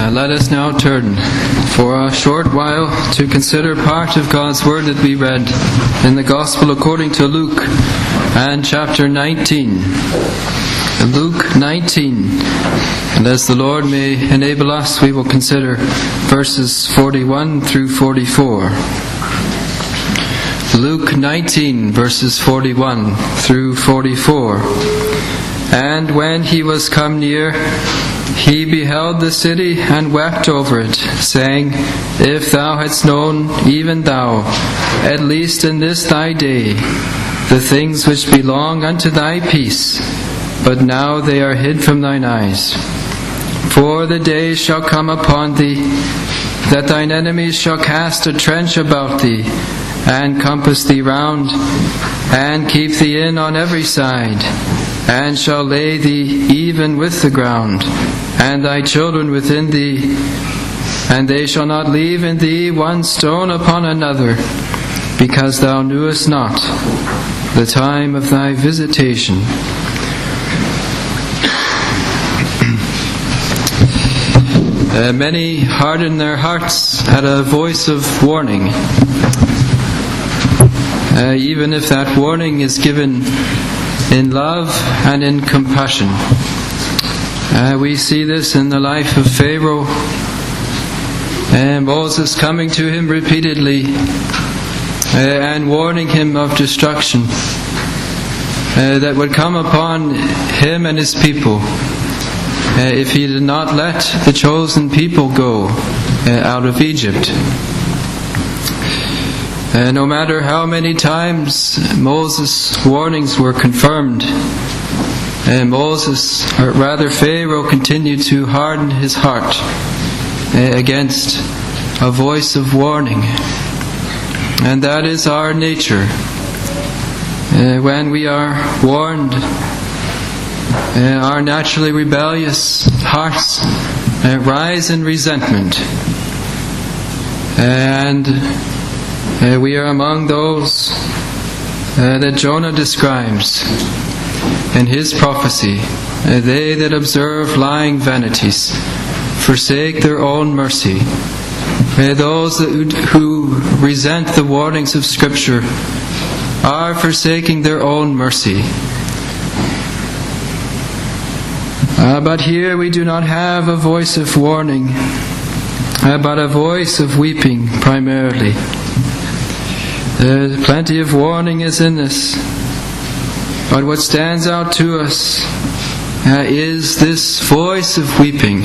Let us now turn for a short while to consider part of God's Word that we read in the Gospel according to Luke and chapter 19. Luke 19. And as the Lord may enable us, we will consider verses 41 through 44. Luke 19, verses 41 through 44. And when he was come near, he beheld the city and wept over it, saying, If thou hadst known, even thou, at least in this thy day, the things which belong unto thy peace, but now they are hid from thine eyes. For the day shall come upon thee, that thine enemies shall cast a trench about thee, and compass thee round, and keep thee in on every side, and shall lay thee even with the ground, and thy children within thee, and they shall not leave in thee one stone upon another, because thou knewest not the time of thy visitation. Many harden their hearts at a voice of warning, even if that warning is given in love and in compassion. We see this in the life of Pharaoh, and Moses coming to him repeatedly and warning him of destruction that would come upon him and his people if he did not let the chosen people go out of Egypt. No matter how many times Moses' warnings were confirmed, Pharaoh continued to harden his heart against a voice of warning. And that is our nature. When we are warned, our naturally rebellious hearts rise in resentment. And we are among those that Jonah describes in his prophecy. They that observe lying vanities forsake their own mercy. Those who resent the warnings of Scripture are forsaking their own mercy. But here we do not have a voice of warning, but a voice of weeping primarily. Plenty of warning is in this, but what stands out to us is this voice of weeping.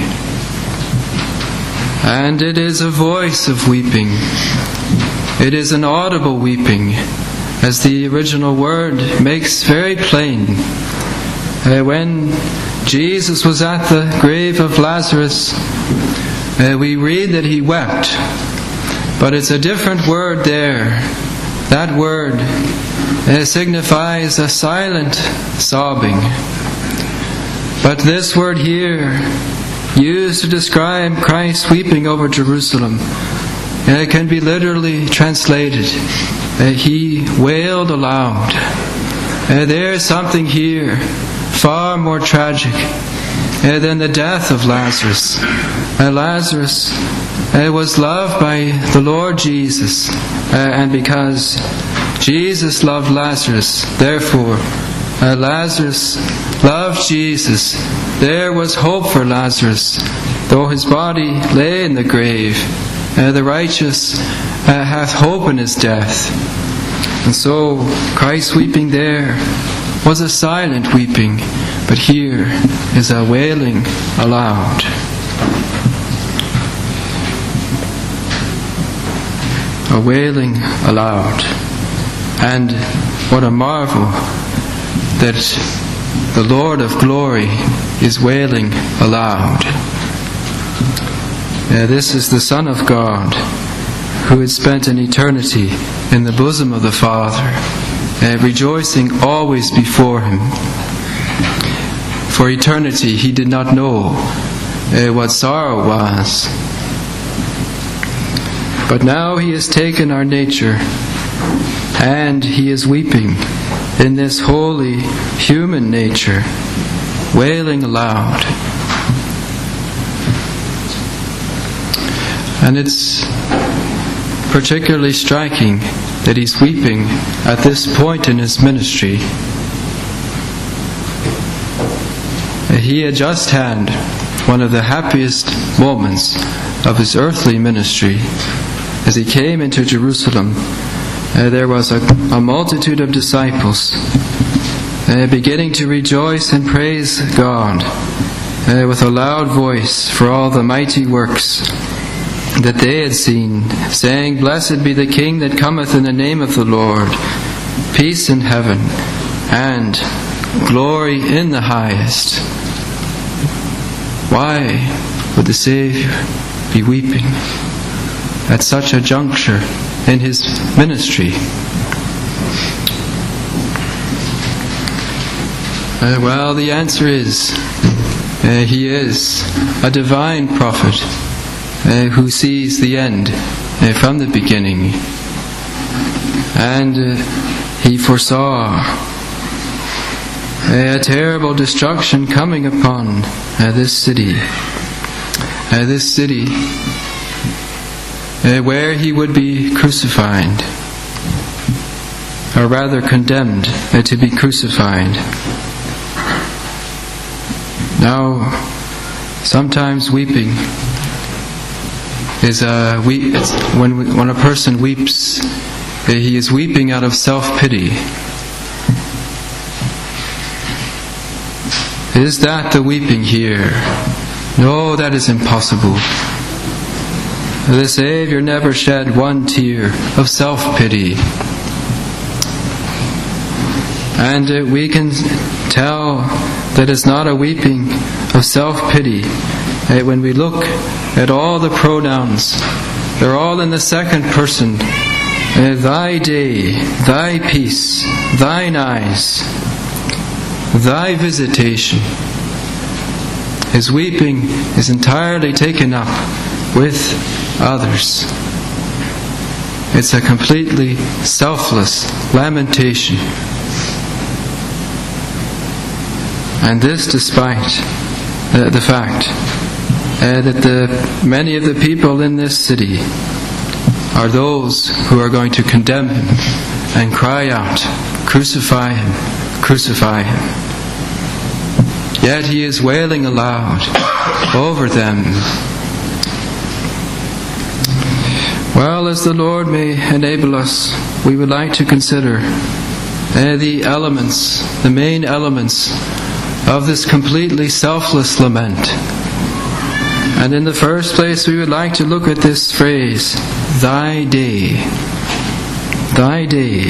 And it is a voice of weeping. It is an audible weeping, as the original word makes very plain. When Jesus was at the grave of Lazarus, we read that he wept, but it's a different word there. That word signifies a silent sobbing. But this word here, used to describe Christ weeping over Jerusalem, it can be literally translated, he wailed aloud. There's something here far more tragic than the death of Lazarus. Lazarus was loved by the Lord Jesus, and because Jesus loved Lazarus, therefore Lazarus loved Jesus. There was hope for Lazarus, though his body lay in the grave. The righteous hath hope in his death. And so Christ weeping there was a silent weeping, but here is a wailing aloud. A wailing aloud. And what a marvel that the Lord of glory is wailing aloud. This is the Son of God, who had spent an eternity in the bosom of the Father, rejoicing always before him. For eternity he did not know what sorrow was. But now he has taken our nature, and he is weeping in this holy human nature, wailing aloud. And it's particularly striking that he's weeping at this point in his ministry. He had just had one of the happiest moments of his earthly ministry. As he came into Jerusalem, there was a multitude of disciples beginning to rejoice and praise God with a loud voice for all the mighty works that they had seen, saying, "Blessed be the King that cometh in the name of the Lord, peace in heaven, and glory in the highest." Why would the Savior be weeping at such a juncture in his ministry? Well, the answer is, he is a divine prophet who sees the end from the beginning. And he foresaw a terrible destruction coming upon this city. Where he would be crucified, or rather condemned to be crucified. Now, sometimes weeping is when a person weeps, he is weeping out of self-pity. Is that the weeping here? No, that is impossible. The Savior never shed one tear of self-pity. And we can tell that it's not a weeping of self-pity when we look at all the pronouns. They're all in the second person. Thy day, thy peace, thine eyes, thy visitation. His weeping is entirely taken up with others. It's a completely selfless lamentation. And this despite the fact that many of the people in this city are those who are going to condemn him and cry out, "Crucify him, crucify him." Yet he is wailing aloud over them. Well, as the Lord may enable us, we would like to consider the main elements of this completely selfless lament. And in the first place, we would like to look at this phrase, "Thy day." Thy day.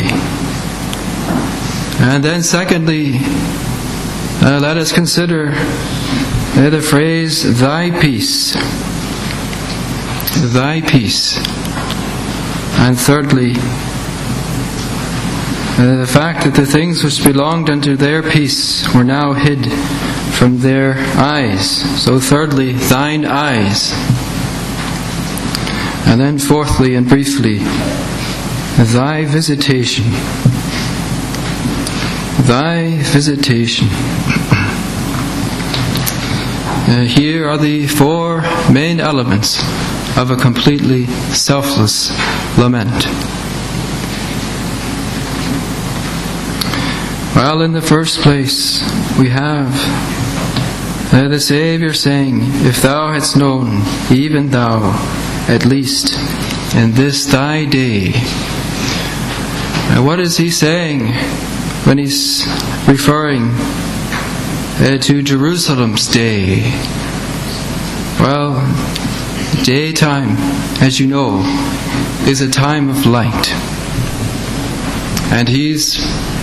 And then secondly, let us consider the phrase, "Thy peace." Thy peace. And thirdly, the fact that the things which belonged unto their peace were now hid from their eyes. So thirdly, thine eyes. And then fourthly and briefly, thy visitation. Thy visitation. Here are the four main elements of a completely selfless lament. Well, in the first place, we have the Savior saying, "If thou hadst known, even thou, at least in this thy day." What is he saying when he's referring to Jerusalem's day? Well, daytime, as you know, is a time of light. And he's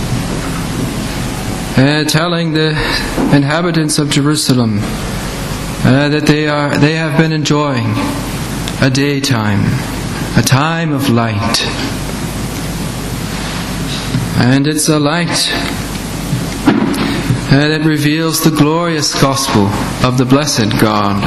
telling the inhabitants of Jerusalem that they have been enjoying a daytime, a time of light. And it's a light that reveals the glorious gospel of the blessed God.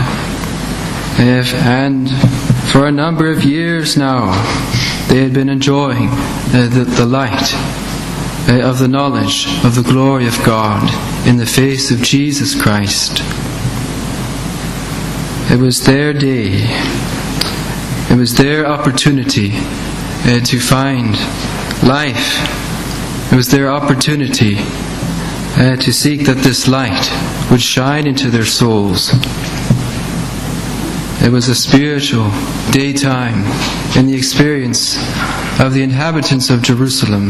And for a number of years now, they had been enjoying the light of the knowledge of the glory of God in the face of Jesus Christ. It was their day. It was their opportunity to find life. It was their opportunity to seek that this light would shine into their souls. It was a spiritual daytime in the experience of the inhabitants of Jerusalem.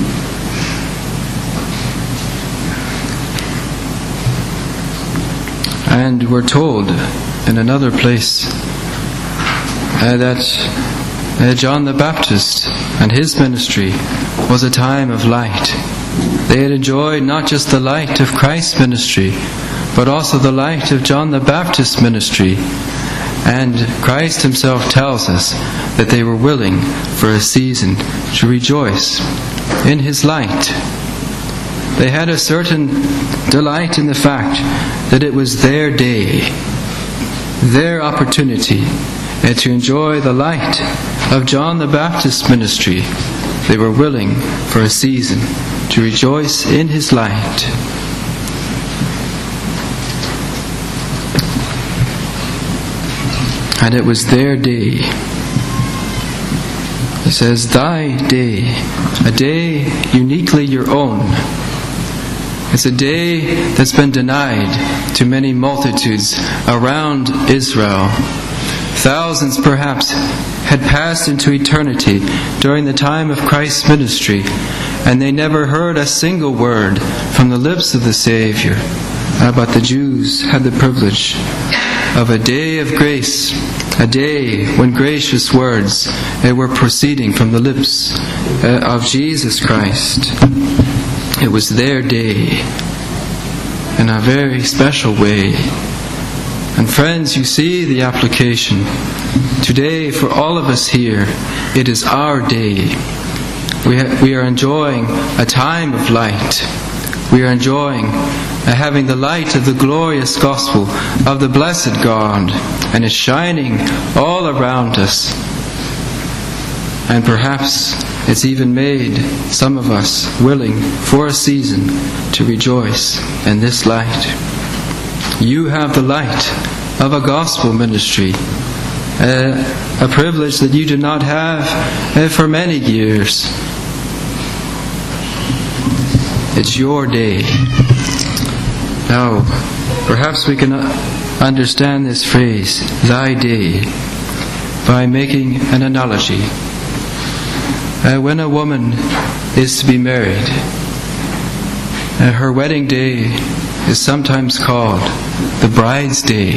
And we're told in another place that John the Baptist and his ministry was a time of light. They had enjoyed not just the light of Christ's ministry, but also the light of John the Baptist's ministry. And Christ himself tells us that they were willing for a season to rejoice in his light. They had a certain delight in the fact that it was their day, their opportunity to enjoy the light of John the Baptist's ministry. They were willing for a season to rejoice in his light. And it was their day. It says, thy day, a day uniquely your own. It's a day that's been denied to many multitudes around Israel. Thousands perhaps had passed into eternity during the time of Christ's ministry, and they never heard a single word from the lips of the Savior. But the Jews had the privilege of a day of grace, a day when gracious words were proceeding from the lips of Jesus Christ. It was their day in a very special way. And friends, you see the application. Today, for all of us here, it is our day. We are enjoying a time of light. We are enjoying having the light of the glorious gospel of the blessed God, and it's shining all around us. And perhaps it's even made some of us willing for a season to rejoice in this light. You have the light of a gospel ministry, a privilege that you did not have for many years. It's your day. Now, perhaps we can understand this phrase, thy day, by making an analogy. When a woman is to be married, her wedding day is sometimes called the bride's day.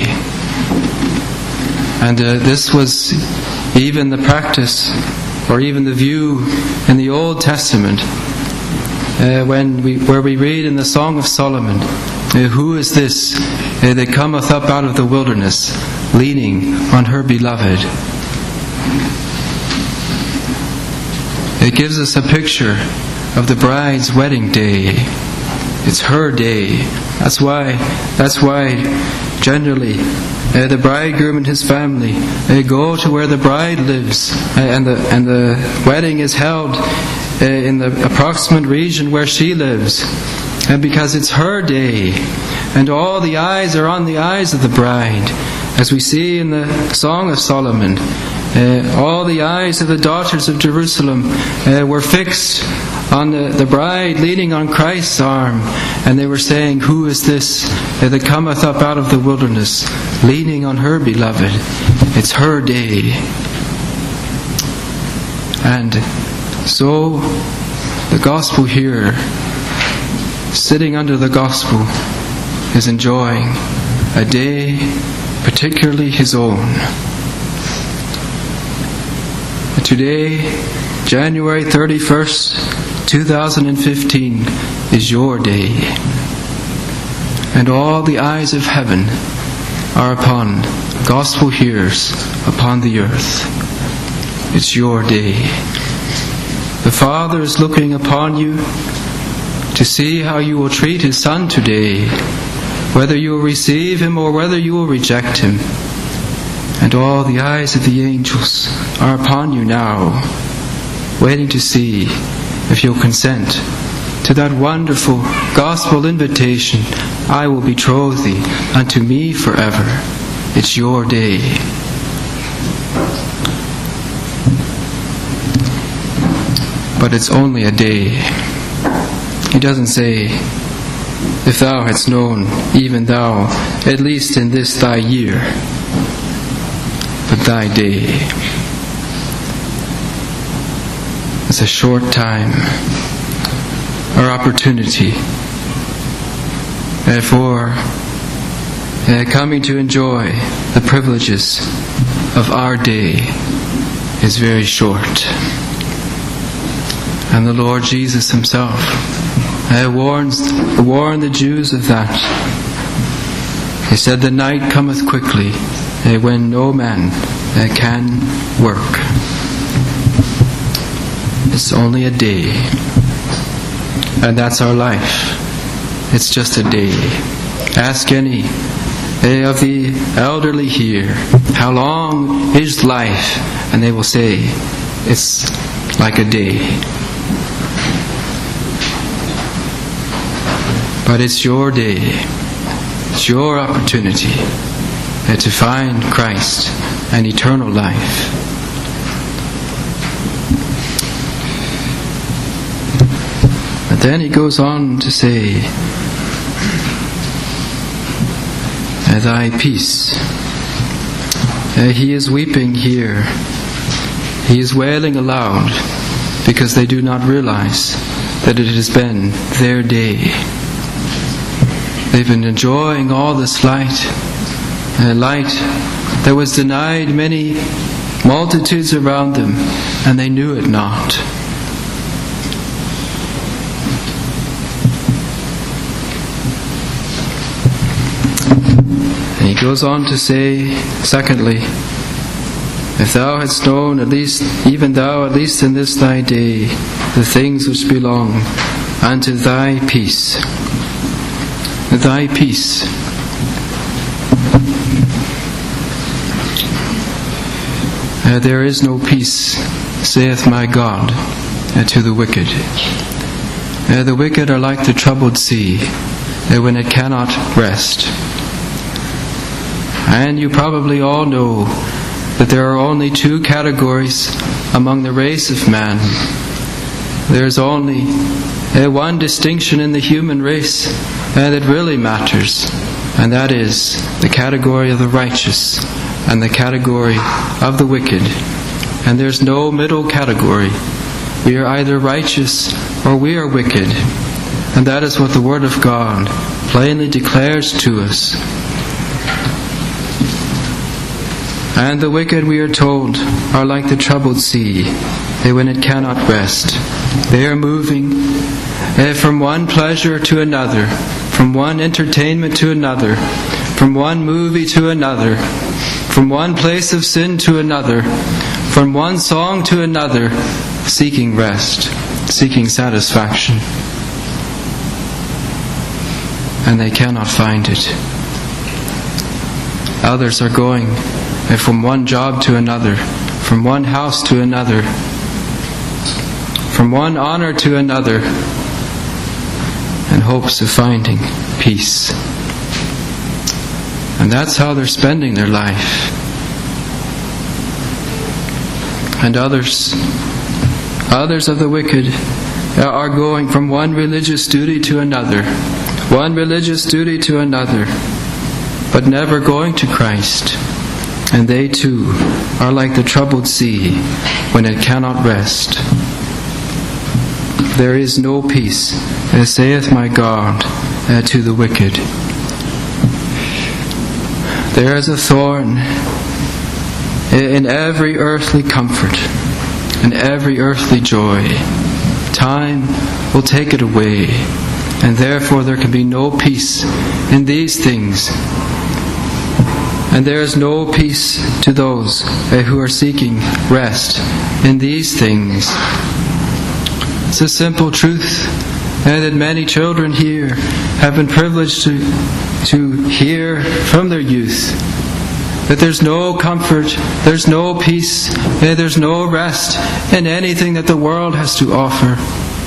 And this was even the practice, or even the view in the Old Testament, where we read in the Song of Solomon, who is this that cometh up out of the wilderness, leaning on her beloved? It gives us a picture of the bride's wedding day. It's her day. That's why generally the bridegroom and his family go to where the bride lives, and the wedding is held in the approximate region where she lives, and because it's her day, and all the eyes are on the eyes of the bride, as we see in the Song of Solomon. All the eyes of the daughters of Jerusalem were fixed on the bride leaning on Christ's arm, and they were saying, who is this that cometh up out of the wilderness, leaning on her beloved? It's her day. And so the gospel here, sitting under the gospel, is enjoying a day particularly his own. Today, January 31st, 2015, is your day. And all the eyes of heaven are upon gospel hearers upon the earth. It's your day. The Father is looking upon you to see how you will treat His Son today, whether you will receive Him or whether you will reject Him. And all the eyes of the angels are upon you now, waiting to see if you'll consent to that wonderful gospel invitation, I will betroth thee unto me forever. It's your day. But it's only a day. He doesn't say, if thou hadst known, even thou, at least in this thy year, but thy day. It's a short time, our opportunity for coming to enjoy the privileges of our day is very short. And the Lord Jesus himself warned the Jews of that. He said, the night cometh quickly when no man can work. It's only a day. And that's our life. It's just a day. Ask any of the elderly here, how long is life? And they will say, it's like a day. But it's your day. It's your opportunity to find Christ and eternal life. But then he goes on to say, thy peace. He is weeping here. He is wailing aloud because they do not realize that it has been their day. They've been enjoying all this light that was denied many multitudes around them, and they knew it not. And he goes on to say, secondly, if thou hadst known, at least in this thy day, the things which belong unto thy peace. Thy peace. There is no peace, saith my God, to the wicked. The wicked are like the troubled sea, when it cannot rest. And you probably all know that there are only two categories among the race of man. There's only one distinction in the human race that really matters, and that is the category of the righteous and the category of the wicked. And there's no middle category. We are either righteous or we are wicked. And that is what the Word of God plainly declares to us. And the wicked, we are told, are like the troubled sea, when it cannot rest. They are moving from one pleasure to another, from one entertainment to another, from one movie to another, from one place of sin to another, from one song to another, seeking rest, seeking satisfaction. And they cannot find it. Others are going from one job to another, from one house to another, from one honor to another, in hopes of finding peace. And that's how they're spending their life. And others of the wicked are going from one religious duty to another, but never going to Christ. And they too are like the troubled sea when it cannot rest. There is no peace, as saith my God, to the wicked. There is a thorn in every earthly comfort, in every earthly joy. Time will take it away, and therefore there can be no peace in these things. And there is no peace to those who are seeking rest in these things. It's a simple truth that many children here have been privileged to hear from their youth. That there's no comfort, there's no peace, there's no rest in anything that the world has to offer.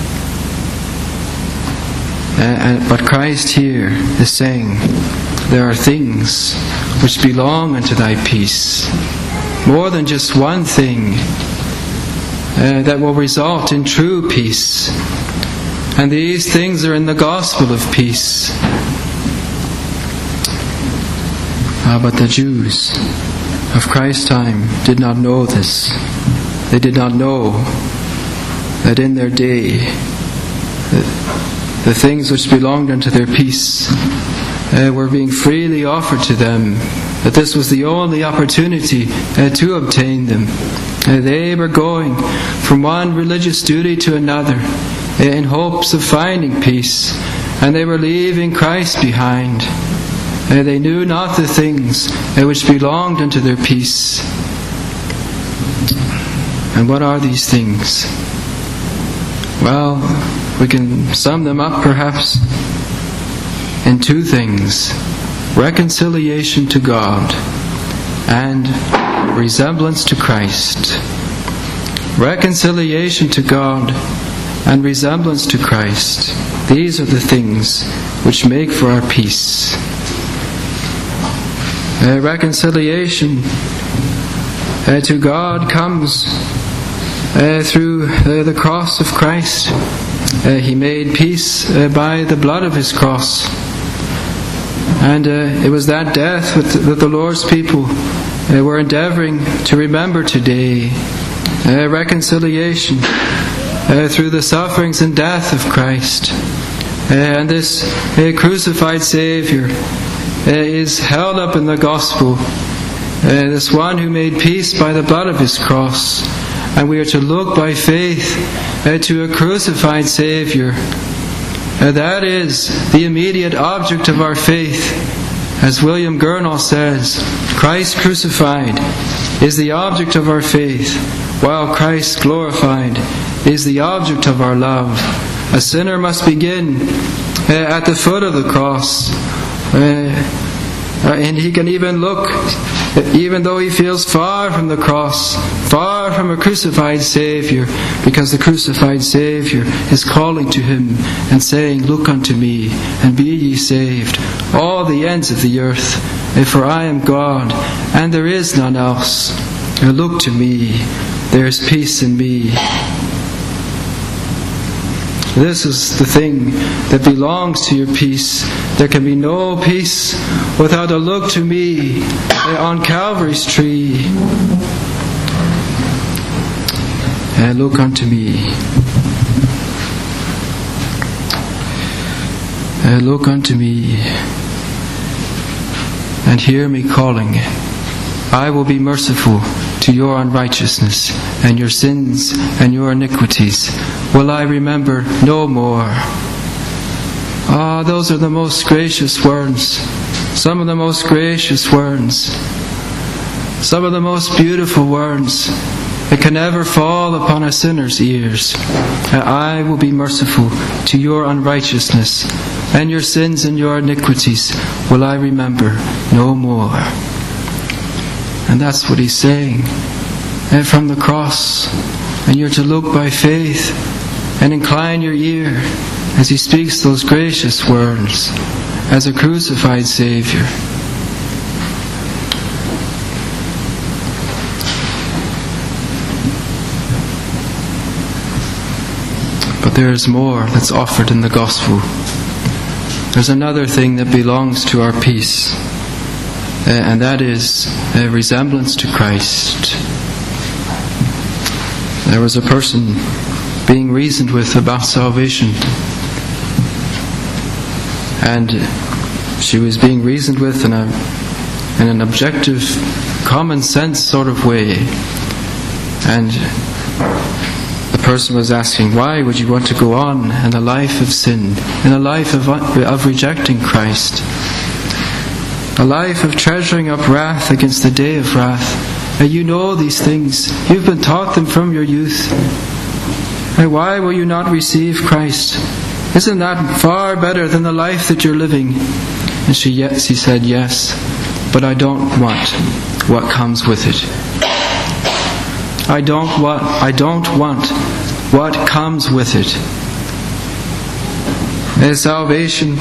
But Christ here is saying, there are things which belong unto thy peace. More than just one thing. that will result in true peace. And these things are in the gospel of peace. But the Jews of Christ's time did not know this. They did not know that in their day the things which belonged unto their peace were being freely offered to them, that this was the only opportunity to obtain them. They were going from one religious duty to another in hopes of finding peace, and they were leaving Christ behind. They knew not the things which belonged unto their peace. And what are these things? Well, we can sum them up perhaps in two things: reconciliation to God and resemblance to Christ. Reconciliation to God and resemblance to Christ. These are the things which make for our peace. Reconciliation to God comes through the cross of Christ. He made peace by the blood of His cross. And it was that death that the Lord's people were endeavoring to remember today. Reconciliation through the sufferings and death of Christ. And this crucified Saviour is held up in the gospel. This one who made peace by the blood of His cross. And we are to look by faith to a crucified Saviour. That is the immediate object of our faith. As William Gurnall says, Christ crucified is the object of our faith, while Christ glorified is the object of our love. A sinner must begin at the foot of the cross. And he can even look, even though he feels far from the cross, far from a crucified Saviour, because the crucified Saviour is calling to him and saying, "Look unto me, and be ye saved, all the ends of the earth, for I am God, and there is none else. Look to me, there is peace in me." This is the thing that belongs to your peace. There can be no peace without a look to me on Calvary's tree. Look unto me. Look unto me and hear me calling. I will be merciful to your unrighteousness, and your sins and your iniquities will I remember no more. Those are the most gracious words. Some of the most gracious words. Some of the most beautiful words that can ever fall upon a sinner's ears. I will be merciful to your unrighteousness, and your sins and your iniquities will I remember no more. And that's what he's saying from the cross. And you're to look by faith and incline your ear as he speaks those gracious words as a crucified Saviour. But there is more that's offered in the gospel. There's another thing that belongs to our peace. And that is a resemblance to Christ. There was a person being reasoned with about salvation, and she was being reasoned with in an objective, common sense sort of way. And the person was asking, why would you want to go on in a life of sin, in a life of rejecting Christ? A life of treasuring up wrath against the day of wrath. You know these things. You've been taught them from your youth. Why will you not receive Christ? Isn't that far better than the life that you're living? And she said, yes, but I don't want what comes with it. I don't want what comes with it. Salvation,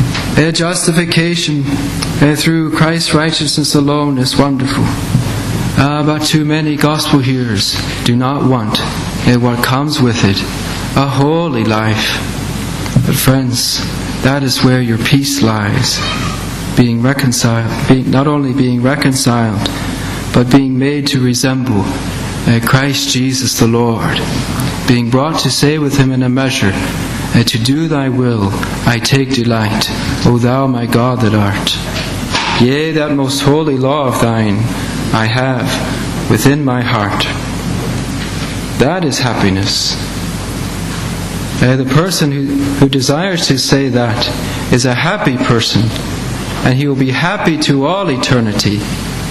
justification through Christ's righteousness alone is wonderful. But too many gospel hearers do not want what comes with it, a holy life. But friends, that is where your peace lies. Being reconciled, not only being reconciled, but being made to resemble Christ Jesus the Lord, being brought to say with him in a measure, to do thy will I take delight, O thou my God that art. Yea, that most holy law of thine I have within my heart. That is happiness. The person who desires to say that is a happy person, and he will be happy to all eternity.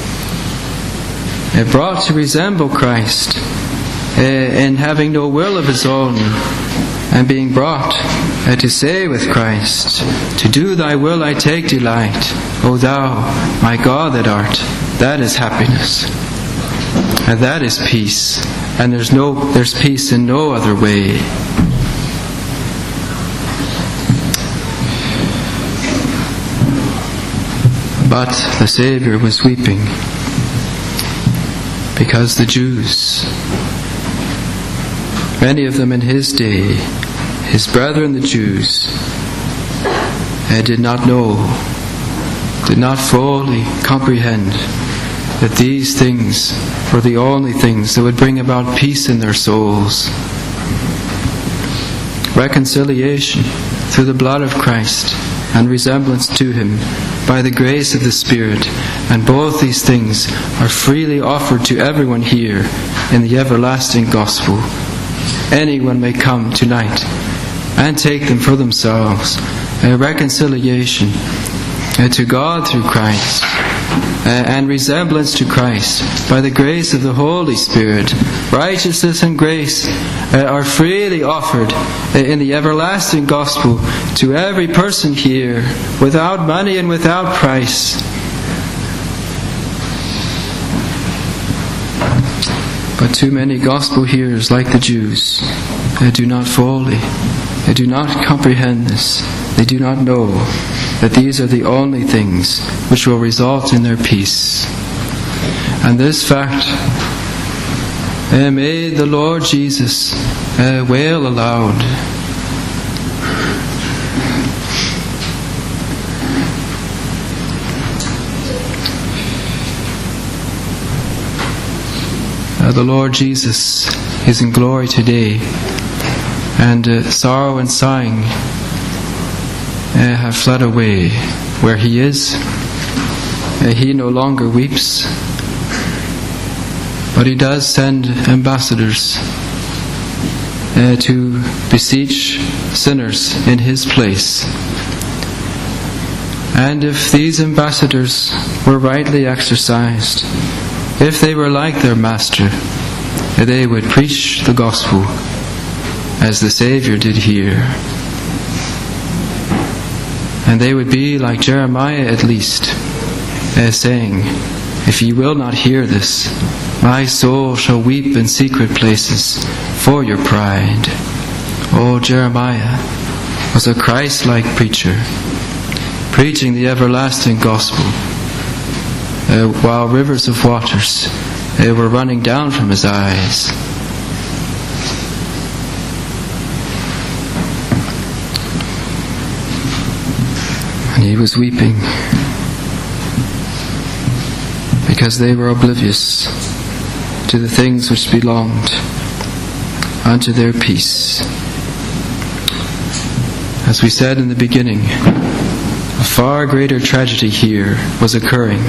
Brought to resemble Christ in having no will of his own, and being brought to say with Christ, to do thy will I take delight, O thou my God that art. That is happiness, and that is peace, and there's peace in no other way. But the Saviour was weeping because the Jews, many of them in his day, his brethren the Jews, did not know, did not fully comprehend that these things were the only things that would bring about peace in their souls. Reconciliation through the blood of Christ and resemblance to him by the grace of the Spirit, and both these things are freely offered to everyone here in the everlasting gospel. Anyone may come tonight and take them for themselves. A reconciliation to God through Christ, and resemblance to Christ by the grace of the Holy Spirit. Righteousness and grace are freely offered in the everlasting gospel to every person here, without money and without price. But too many gospel hearers, like the Jews, do not fully, they do not comprehend this. They do not know that these are the only things which will result in their peace. And this fact, may the Lord Jesus wail aloud. The Lord Jesus is in glory today, and sorrow and sighing have fled away where he is. He no longer weeps, but he does send ambassadors to beseech sinners in his place. And if these ambassadors were rightly exercised, if they were like their master, they would preach the gospel as the Saviour did here. And they would be like Jeremiah at least, saying, if ye will not hear this, my soul shall weep in secret places for your pride. Oh, Jeremiah was a Christ-like preacher, preaching the everlasting gospel, while rivers of waters were running down from his eyes. And he was weeping because they were oblivious to the things which belonged unto their peace. As we said in the beginning, a far greater tragedy here was occurring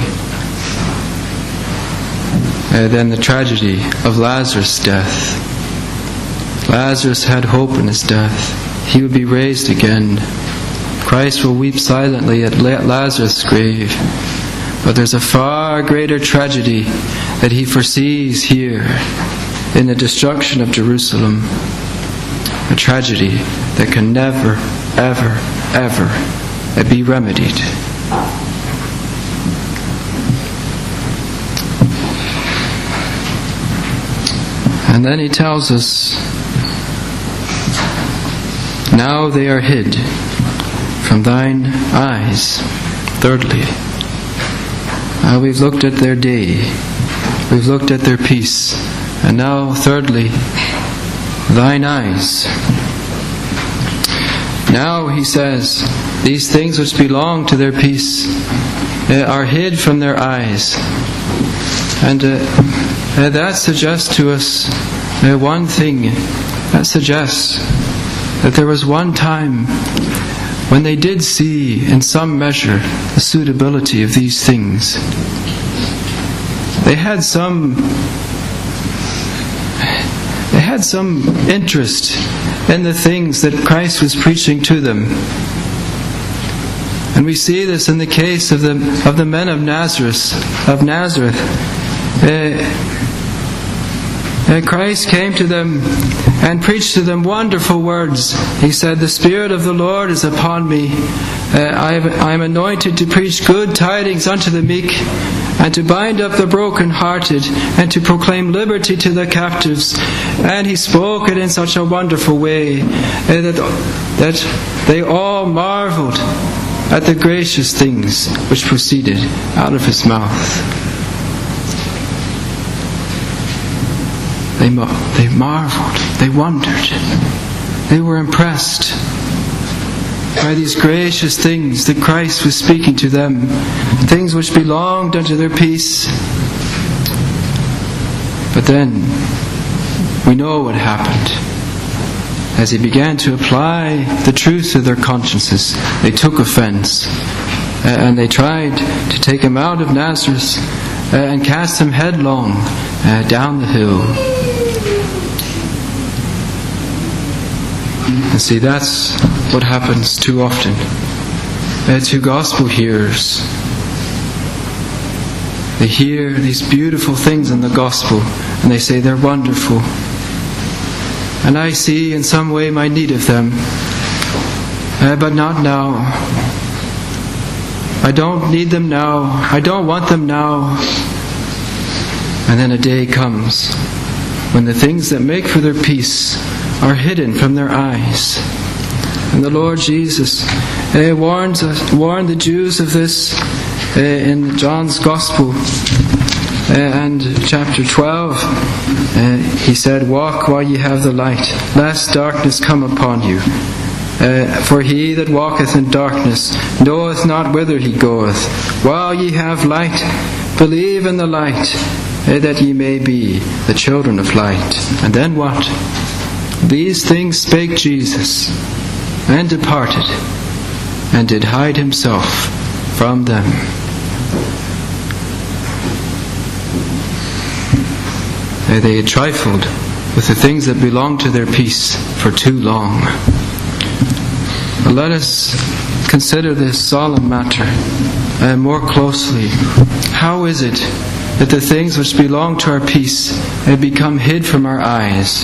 than the tragedy of Lazarus' death. Lazarus had hope in his death. He would be raised again. Christ will weep silently at Lazarus' grave. But there's a far greater tragedy that he foresees here in the destruction of Jerusalem. A tragedy that can never, ever, ever be remedied. And then he tells us, now they are hid from thine eyes. Thirdly, we've looked at their day. We've looked at their peace. And now, thirdly, thine eyes. Now, he says, these things which belong to their peace are hid from their eyes. And that suggests to us one thing. That suggests that there was one time when they did see, in some measure, the suitability of these things. They had some interest in the things that Christ was preaching to them. And we see this in the case of the men of Nazareth. Christ came to them and preached to them wonderful words. He said, "The Spirit of the Lord is upon me. I am anointed to preach good tidings unto the meek, and to bind up the brokenhearted, and to proclaim liberty to the captives." And he spoke it in such a wonderful way that they all marveled at the gracious things which proceeded out of his mouth. They marveled, they wondered, they were impressed by these gracious things that Christ was speaking to them, things which belonged unto their peace. But then, we know what happened. As he began to apply the truth to their consciences, they took offense, and they tried to take him out of Nazareth and cast him headlong down the hill. And see, that's what happens too often to gospel hearers. They hear these beautiful things in the gospel and they say they're wonderful. And I see in some way my need of them, but not now. I don't need them now. I don't want them now. And then a day comes when the things that make for their peace are hidden from their eyes. And the Lord Jesus warned the Jews of this in John's Gospel. And chapter 12, he said, "Walk while ye have the light, lest darkness come upon you. For he that walketh in darkness knoweth not whither he goeth. While ye have light, believe in the light, that ye may be the children of light." And then what? These things spake Jesus, and departed, and did hide himself from them. They had trifled with the things that belonged to their peace for too long. But let us consider this solemn matter more closely. How is it that the things which belong to our peace have become hid from our eyes?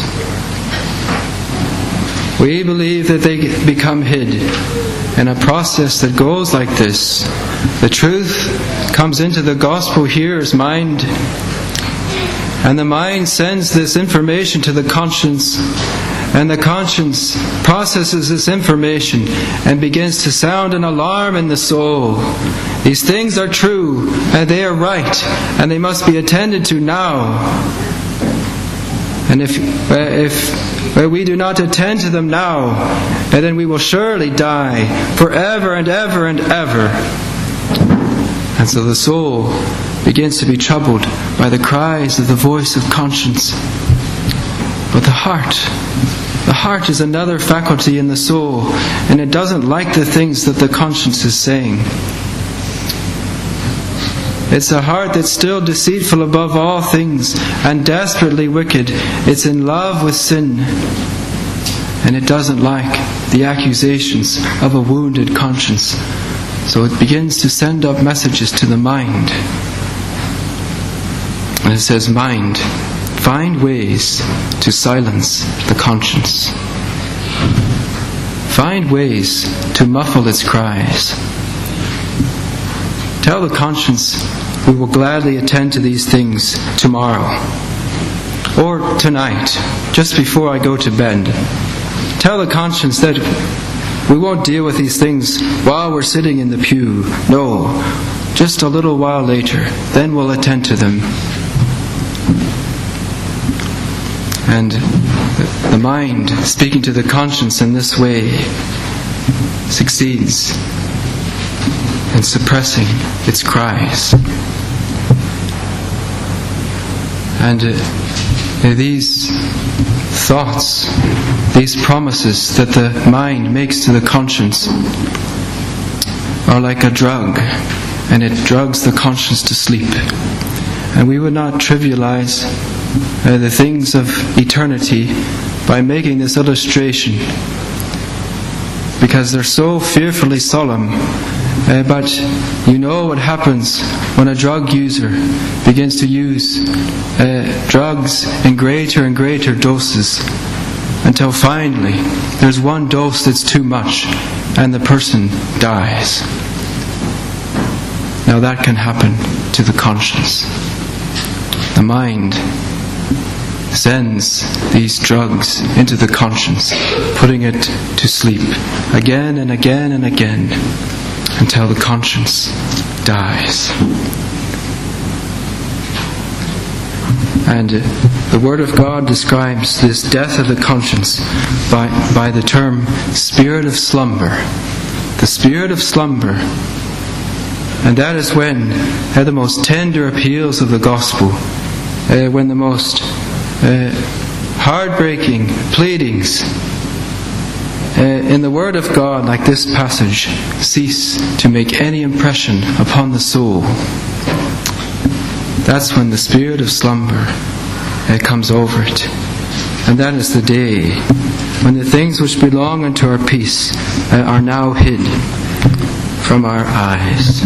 We believe that they become hid in a process that goes like this. The truth comes into the gospel hearer's mind, and the mind sends this information to the conscience, and the conscience processes this information and begins to sound an alarm in the soul. These things are true, and they are right, and they must be attended to now. And if we do not attend to them now, then we will surely die forever and ever and ever. And so the soul begins to be troubled by the cries of the voice of conscience. But the heart is another faculty in the soul, and it doesn't like the things that the conscience is saying. It's a heart that's still deceitful above all things and desperately wicked. It's in love with sin, and it doesn't like the accusations of a wounded conscience. So it begins to send up messages to the mind. And it says, "Mind, find ways to silence the conscience. Find ways to muffle its cries. Tell the conscience, we will gladly attend to these things tomorrow. Or tonight, just before I go to bed. Tell the conscience that we won't deal with these things while we're sitting in the pew. No, just a little while later, then we'll attend to them." And the mind, speaking to the conscience in this way, succeeds in suppressing its cries. And these thoughts, these promises that the mind makes to the conscience are like a drug, and it drugs the conscience to sleep. And we would not trivialize the things of eternity by making this illustration, because they're so fearfully solemn. But you know what happens when a drug user begins to use drugs in greater and greater doses, until finally there's one dose that's too much and the person dies. Now that can happen to the conscience. The mind sends these drugs into the conscience, putting it to sleep again and again and again, until the conscience dies. And the Word of God describes this death of the conscience by the term spirit of slumber. The spirit of slumber. And that is when the most tender appeals of the gospel, when the most heartbreaking pleadings in the Word of God, like this passage, cease to make any impression upon the soul. That's when the spirit of slumber comes over it. And that is the day when the things which belong unto our peace are now hid from our eyes.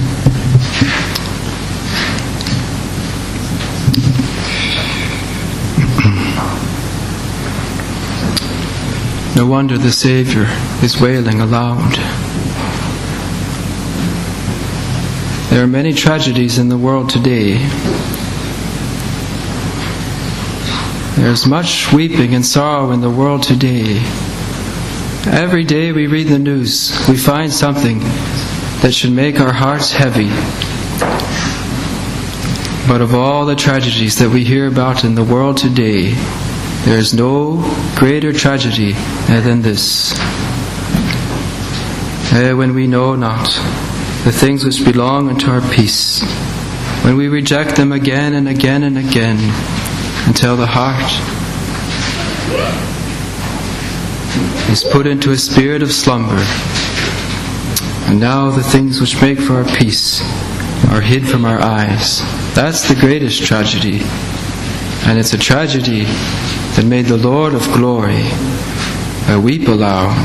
No wonder the Saviour is wailing aloud. There are many tragedies in the world today. There's much weeping and sorrow in the world today. Every day we read the news, we find something that should make our hearts heavy. But of all the tragedies that we hear about in the world today, there is no greater tragedy than this. When we know not the things which belong unto our peace, when we reject them again and again and again, until the heart is put into a spirit of slumber, and now the things which make for our peace are hid from our eyes. That's the greatest tragedy. And it's a tragedy that made the Lord of glory weep aloud.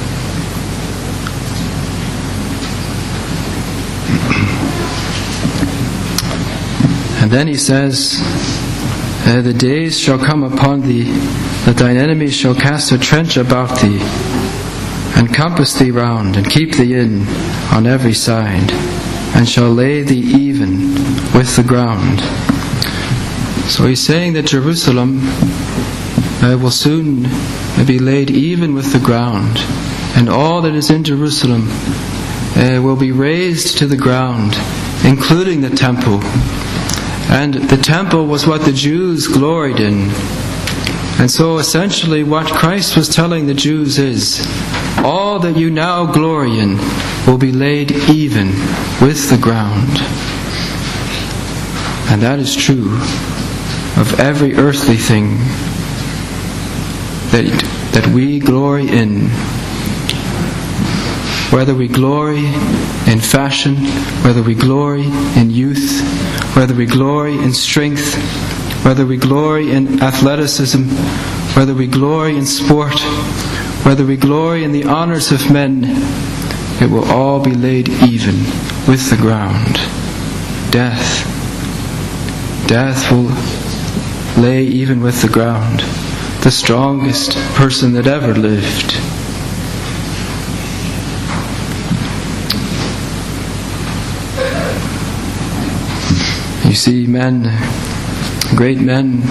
And then he says, the days shall come upon thee, that thine enemies shall cast a trench about thee, and compass thee round, and keep thee in on every side, and shall lay thee even with the ground. So he's saying that Jerusalem will soon be laid even with the ground, and all that is in Jerusalem will be razed to the ground, including the temple. And the temple was what the Jews gloried in. And so essentially what Christ was telling the Jews is, all that you now glory in will be laid even with the ground. And that is true of every earthly thing that we glory in. Whether we glory in fashion, whether we glory in youth, whether we glory in strength, whether we glory in athleticism, whether we glory in sport, whether we glory in the honors of men, it will all be laid even with the ground. Death will lay even with the ground the strongest person that ever lived. You see, men, great men,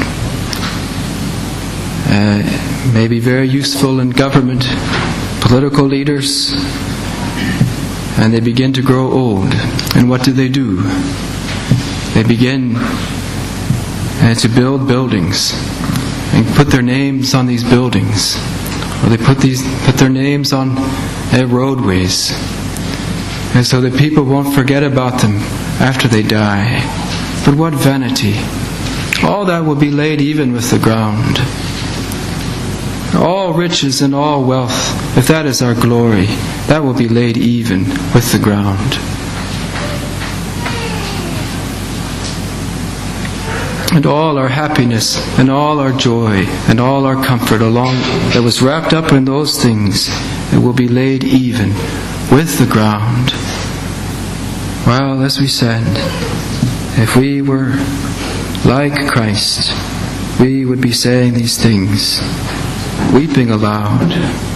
may be very useful in government, political leaders, and they begin to grow old. And what do? They begin to build buildings and put their names on these buildings, or they put their names on roadways, and so that people won't forget about them after they die. But what vanity! All that will be laid even with the ground. All riches and all wealth, if that is our glory, that will be laid even with the ground. And all our happiness and all our joy and all our comfort along that was wrapped up in those things, it will be laid even with the ground. Well, as we said, if we were like Christ, we would be saying these things, weeping aloud.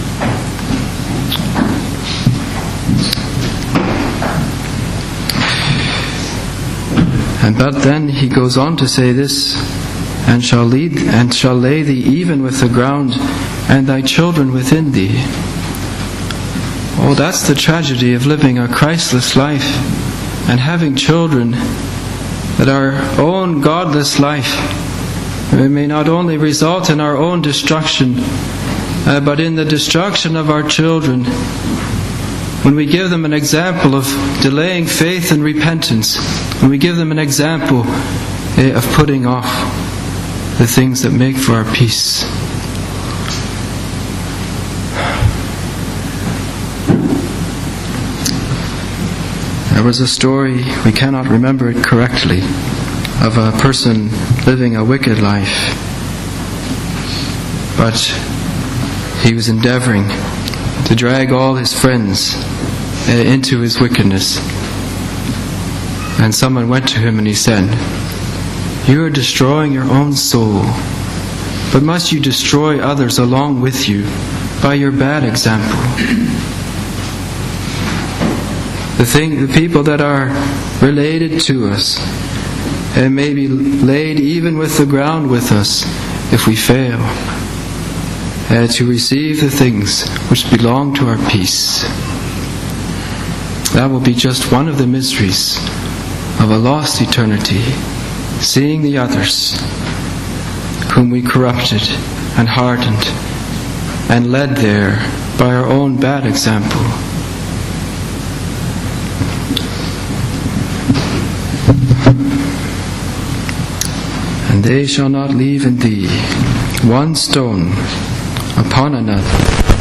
But then he goes on to say this, and shall lay thee even with the ground, and thy children within thee. Oh, that's the tragedy of living a Christless life and having children that our own godless life may not only result in our own destruction, but in the destruction of our children. When we give them an example of delaying faith and repentance, when we give them an example of putting off the things that make for our peace. There was a story, we cannot remember it correctly, of a person living a wicked life, but he was endeavoring to drag all his friends into his wickedness. And someone went to him and he said, "You are destroying your own soul, but must you destroy others along with you by your bad example?" The people that are related to us may be laid even with the ground with us if we fail to receive the things which belong to our peace. That will be just one of the miseries of a lost eternity, seeing the others whom we corrupted and hardened and led there by our own bad example. And they shall not leave in thee one stone upon another.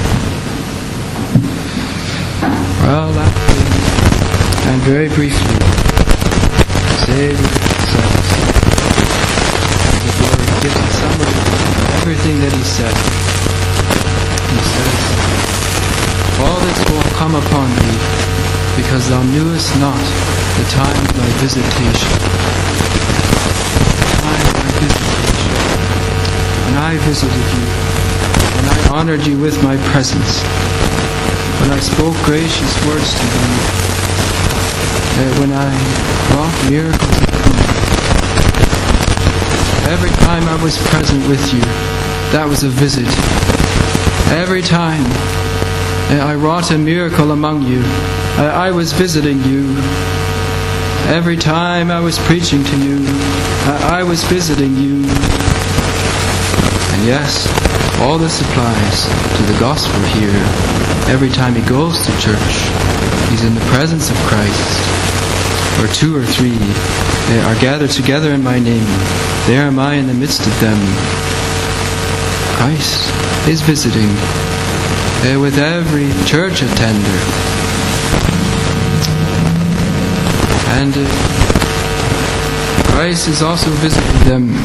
Well, lastly, and very briefly, say with ourselves, the Lord gives a summary of everything that He said. He says, "All this will come upon thee, because thou knewest not the time of thy visitation." The time of thy visitation. When I visited you, when I honored you with my presence, when I spoke gracious words to you, when I wrought miracles upon you. Every time I was present with you, that was a visit. Every time I wrought a miracle among you, I was visiting you. Every time I was preaching to you, I was visiting you. And yes, all this applies to the gospel here. Every time he goes to church, he's in the presence of Christ. Where 2 or 3 are gathered together in my name, there am I in the midst of them. Christ is visiting with every church attender. And Christ is also visiting them.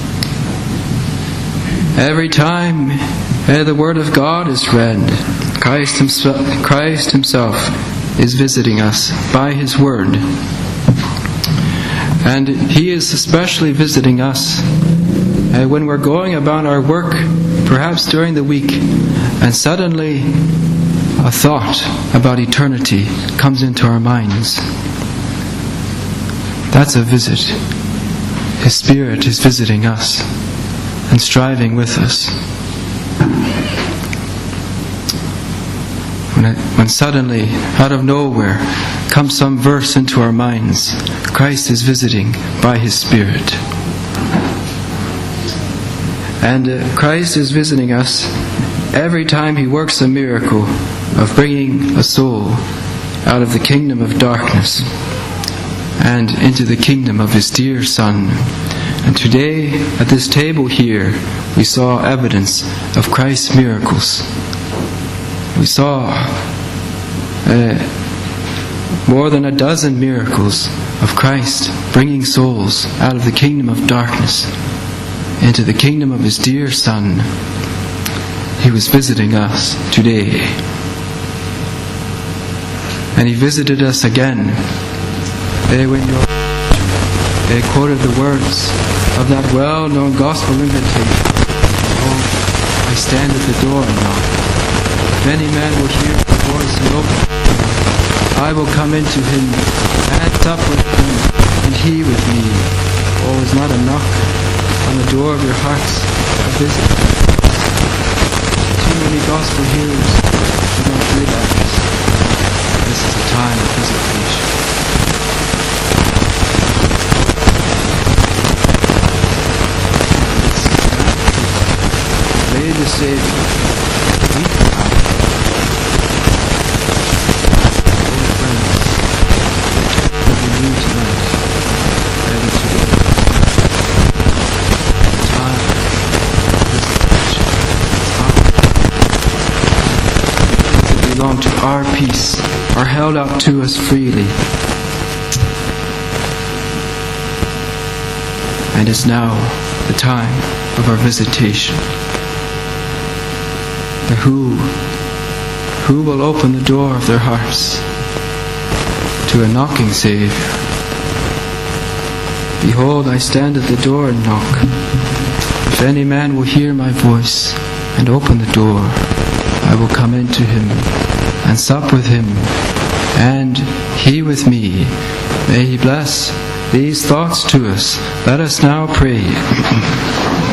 Every time the Word of God is read, Christ Himself is visiting us by His Word. And He is especially visiting us when we're going about our work, perhaps during the week, and suddenly a thought about eternity comes into our minds. That's a visit. His Spirit is visiting us and striving with us. When suddenly, out of nowhere, comes some verse into our minds, Christ is visiting by His Spirit. And Christ is visiting us every time He works a miracle of bringing a soul out of the kingdom of darkness and into the kingdom of His dear Son. And today, at this table here, we saw evidence of Christ's miracles. We saw more than a dozen miracles of Christ bringing souls out of the kingdom of darkness into the kingdom of His dear Son. He was visiting us today. And He visited us again. When they quoted the words of that well-known gospel invitation, "Oh, I stand at the door and knock. If any man will hear the voice and open, I will come into him and sup with him, and he with me." Oh, is not a knock on the door of your hearts a visit? Too many gospel hearers do not realize this is a time of visitation. Lay the Savior, weep out. Oh friends, what we need tonight, ready to go. Time of visitation. Things that belong to our peace are held out to us freely. And it's now the time of our visitation. Who will open the door of their hearts to a knocking Saviour? Behold, I stand at the door and knock. If any man will hear my voice and open the door, I will come into him and sup with him, and he with me. May He bless these thoughts to us. Let us now pray.